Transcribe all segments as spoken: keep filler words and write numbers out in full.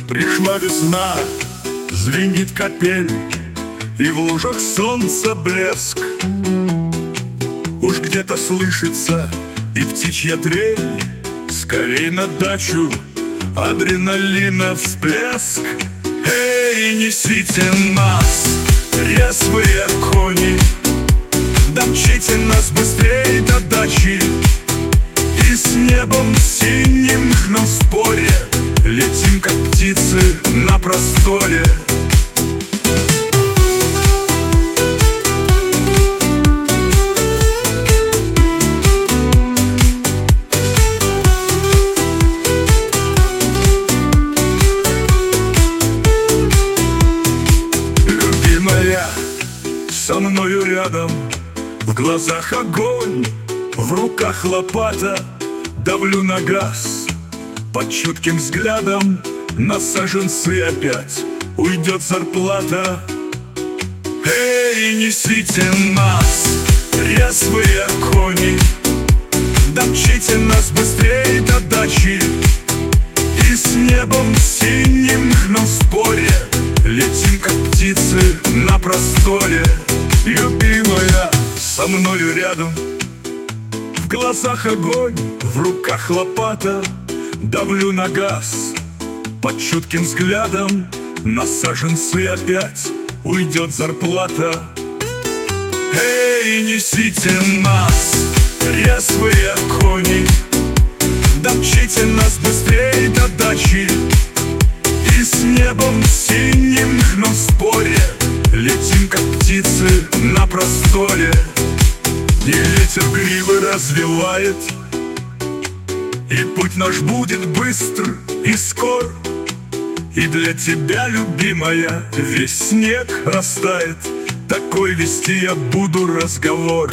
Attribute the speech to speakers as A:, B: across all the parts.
A: Пришла весна, звенит капель, и в лужах солнца блеск. Уж где-то слышится и птичья трель. Скорей на дачу, адреналина всплеск. Эй, несите нас, резвые кони, домчите нас быстрее до дачи. И с небом синим на споре летим, как птицы на просторе. Любимая, со мною рядом, в глазах огонь, в руках лопата. Давлю на газ, под чутким взглядом на саженцы опять уйдет зарплата. Эй, несите нас, резвые кони, домчите нас быстрее до дачи. И с небом синим на споре летим, как птицы на просторе. Любимая, со мною рядом, в глазах огонь, в руках лопата. Давлю на газ, под чутким взглядом на саженцы опять уйдет зарплата. Эй, несите нас, резвые кони, домчите нас быстрее до дачи. И с небом синим на споре летим, как птицы на просторе. И ветер гривы развивает, и путь наш будет быстр и скор. И для тебя, любимая, весь снег растает. Такой вести я буду разговор.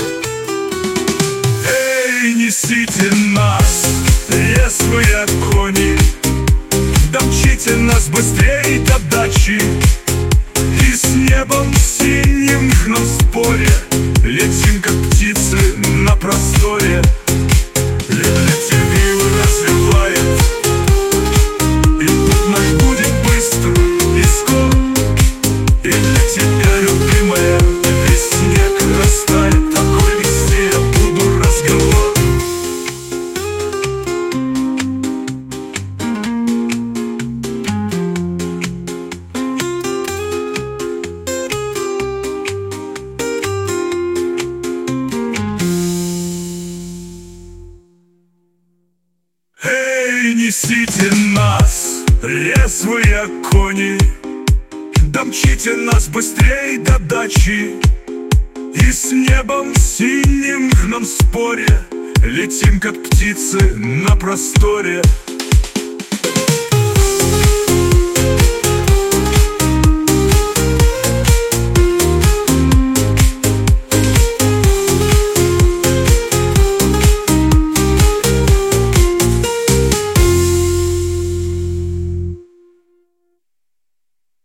A: Эй, несите нас, резвые кони, домчите нас быстрее до дачи. И с небом синим на споре летим, как птицы на просторе. Ветер гривы развивает, и путь наш будет быстр и скор. И для тебя, любимая, весь снег растает. Такой вести я буду разговор. Эй, несите нас, резвые кони, домчите нас быстрее до дачи. И с небом синим в нам споре летим, как птицы на просторе.